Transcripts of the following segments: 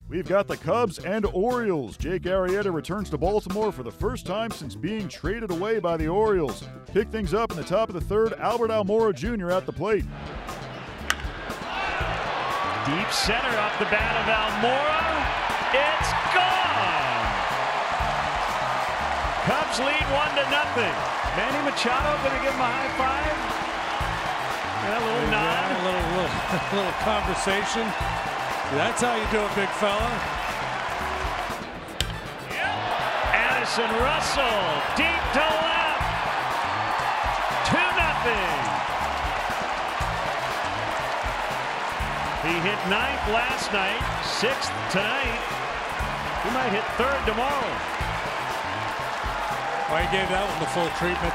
We've got the Cubs and Orioles. Jake Arrieta returns to Baltimore for the first time since being traded away by the Orioles. Pick things up in the top of the third, Albert Almora Jr. at the plate. Deep center off the bat of Almora. It's gone! Cubs lead 1-0. Manny Machado going to give him a high five. And a little nod. A little conversation. That's how you do it, big fella. Addison Russell, deep to left. 2-0. He hit ninth last night, sixth tonight. He might hit third tomorrow. Well, he gave that one the full treatment.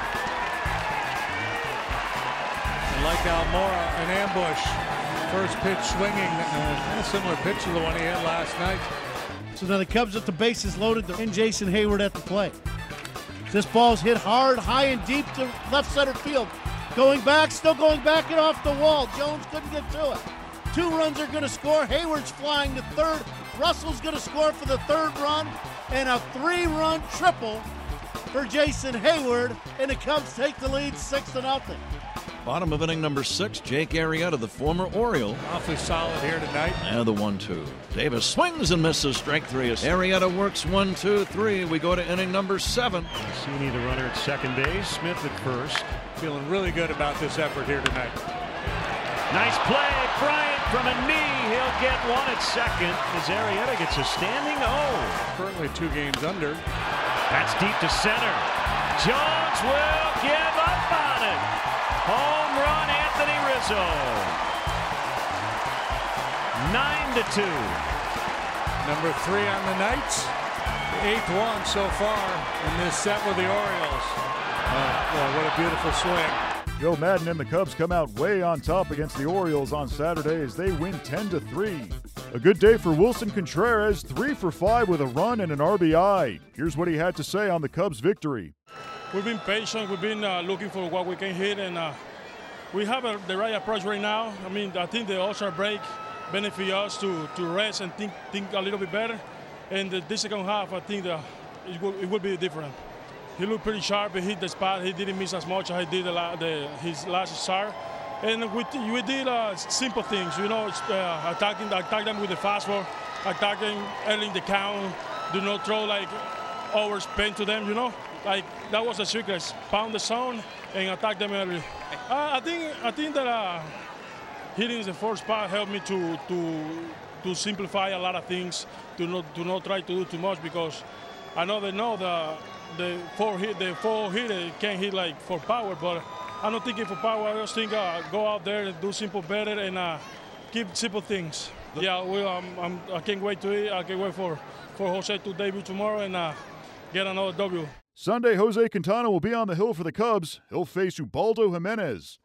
And like Almora, an ambush. First pitch swinging, a similar pitch to the one he had last night. So now the Cubs with the bases loaded and Jason Heyward at the plate. This ball's hit hard, high and deep to left center field. Going back, still going back and off the wall. Jones couldn't get to it. 2 runs are going to score. Hayward's flying to third. Russell's going to score for the 3rd run. And a 3-run triple for Jason Heyward. And the Cubs take the lead 6-0. Bottom of inning number 6, Jake Arrieta, the former Oriole. Awfully solid here tonight. And the 1-2. Davis swings and misses. Strike 3. Arrieta works 1, 2, 3. We go to inning number 7. Sweeney, the runner at second base. Smith at first. Feeling really good about this effort here tonight. Nice play. Bryant from a knee. He'll get one at second as Arrieta gets a standing O. Currently 2 games under. That's deep to center. Jones will give up on it. Home run, Anthony Rizzo. 9-2. Number 3 on the night. The 8th one so far in this set with the Orioles. Well, what a beautiful swing. Joe Madden and the Cubs come out way on top against the Orioles on Saturday as they win 10-3. A good day for Wilson Contreras, 3 for 5 with a run and an RBI. Here's what he had to say on the Cubs' victory. We've been patient. We've been looking for what we can hit, and we have the right approach right now. I mean, I think the All-Star break benefit us to rest and think a little bit better. And the second half, I think that it will be different. He looked pretty sharp. He hit the spot. He didn't miss as much as he did his last start. And we did simple things, you know, attack them with the fastball, attacking early in the count. Do not throw like overspin to them, you know. Like that was the secret. Pound the zone and attack them early. I think that hitting the 4th spot helped me to simplify a lot of things. To not try to do too much because I know they know the 4 hitter can't hit like for power, but I'm not thinking for power. I just think go out there and do simple better and keep simple things. Yeah, I can't wait to eat. I can't wait for Jose to debut tomorrow and get another W. Sunday, Jose Quintana will be on the hill for the Cubs. He'll face Ubaldo Jimenez.